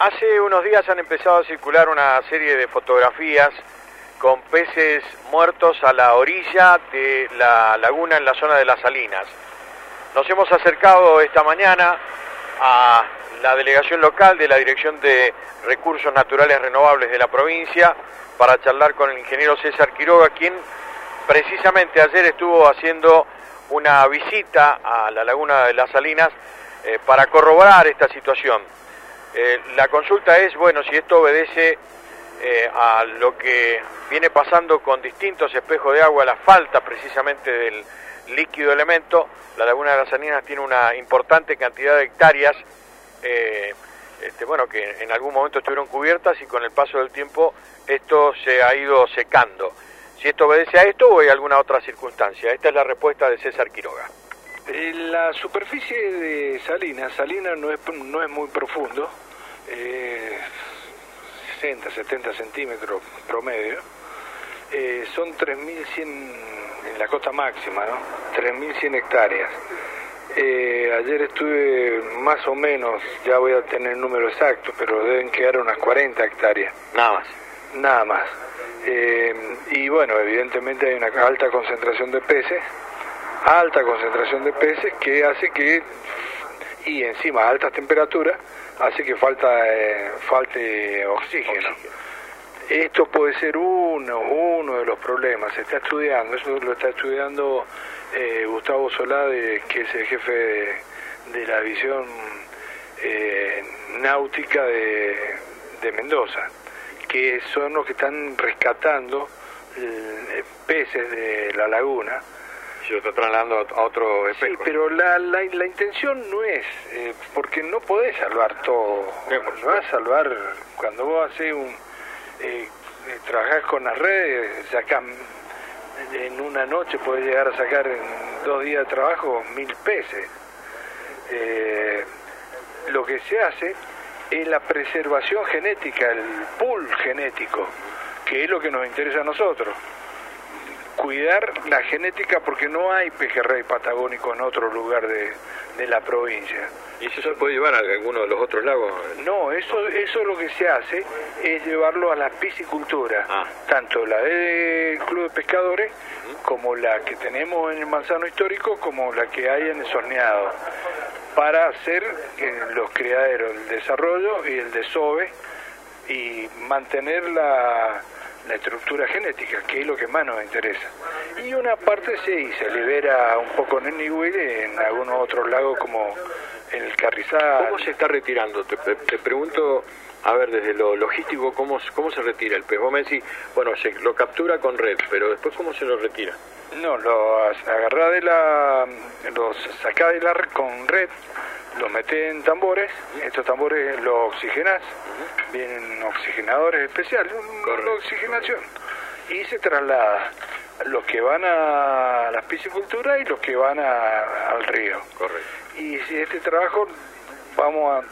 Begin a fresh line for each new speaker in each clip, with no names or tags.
Hace unos días han empezado a circular una serie de fotografías con peces muertos a la orilla de la laguna en la zona de Las Salinas. Nos hemos acercado esta mañana a la delegación local de la Dirección de Recursos Naturales Renovables de la provincia para charlar con el ingeniero César Quiroga, quien precisamente ayer estuvo haciendo una visita a la laguna de Las Salinas para corroborar esta situación. La consulta es, bueno, si esto obedece a lo que viene pasando con distintos espejos de agua, la falta precisamente del líquido elemento. La laguna de Las Salinas tiene una importante cantidad de hectáreas, bueno, que en algún momento estuvieron cubiertas y con el paso del tiempo esto se ha ido secando. Si esto obedece a esto o hay alguna otra circunstancia. Esta es la respuesta de César Quiroga.
La superficie de Salinas no es muy profundo, 60, 70 centímetros promedio, son 3.100 en la costa máxima, ¿no? 3.100 hectáreas. Ayer estuve más o menos, ya voy a tener el número exacto, pero deben quedar unas 40 hectáreas. Nada más. Y bueno, evidentemente hay una alta concentración de peces, que hace que, y encima altas temperaturas, hace que falte oxígeno. Esto puede ser uno de los problemas, se está estudiando, eso lo está estudiando Gustavo Solade, que es el jefe de la división náutica de Mendoza, que son los que están rescatando peces de la laguna.
Se lo está trasladando a otro espejo. Sí,
pero la intención no es, porque no podés salvar todo. No vas a salvar, cuando vos haces trabajás con las redes, sacás en una noche, podés llegar a sacar en 2 días de trabajo 1.000 peces. Lo que se hace es la preservación genética, el pool genético, que es lo que nos interesa a nosotros. Cuidar la genética, porque no hay pejerrey patagónico en otro lugar de la provincia.
¿Y eso se puede llevar a alguno de los otros lagos?
No, eso lo que se hace es llevarlo a la piscicultura, tanto la del Club de Pescadores, como la que tenemos en el Manzano Histórico, como la que hay en el Sorneado, para hacer los criaderos, el desarrollo y el desove, y mantener la estructura genética, que es lo que más nos interesa. Y una parte sí, se libera un poco en el Niwil, en algunos otros lagos como en el Carrizal.
¿Cómo se está retirando? Te pregunto, a ver, desde lo logístico, ¿cómo se retira el pez? Vos me decís, bueno, se lo captura con red, pero después, ¿cómo se lo retira?
No, lo agarrás lo sacás de la red con red, lo metés en tambores, estos tambores los oxigenás, vienen oxigenadores especiales, la oxigenación, y se traslada los que van a las pisciculturas y los que van al río.
Correcto.
Y si este trabajo vamos a,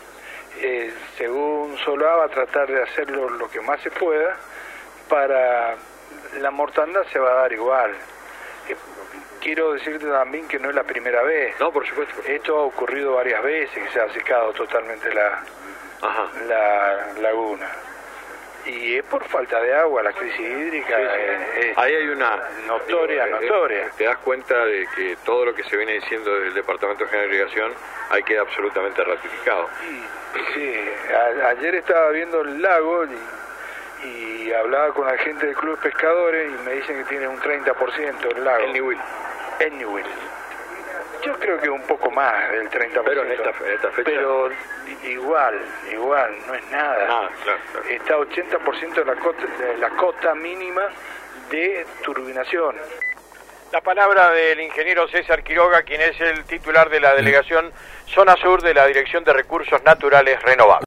según Solá, a tratar de hacerlo lo que más se pueda, para la mortandad se va a dar igual. Quiero decirte también que no es la primera vez.
No, por supuesto.
Esto ha ocurrido varias veces, que se ha secado totalmente la laguna. Y es por falta de agua, la crisis hídrica.
Sí. Ahí hay una
notoria.
Te das cuenta de que todo lo que se viene diciendo del Departamento General de Irrigación ahí queda absolutamente ratificado.
Sí. Ayer estaba viendo el lago y hablaba con la gente del Club de Pescadores y me dicen que tiene un 30% el lago.
El
Niwil. Yo creo que un poco más del 30%.
Pero en esta fecha.
Pero igual, no es nada.
Claro.
Está 80% de la cota mínima de turbinación.
La palabra del ingeniero César Quiroga, quien es el titular de la delegación Zona Sur de la Dirección de Recursos Naturales Renovables.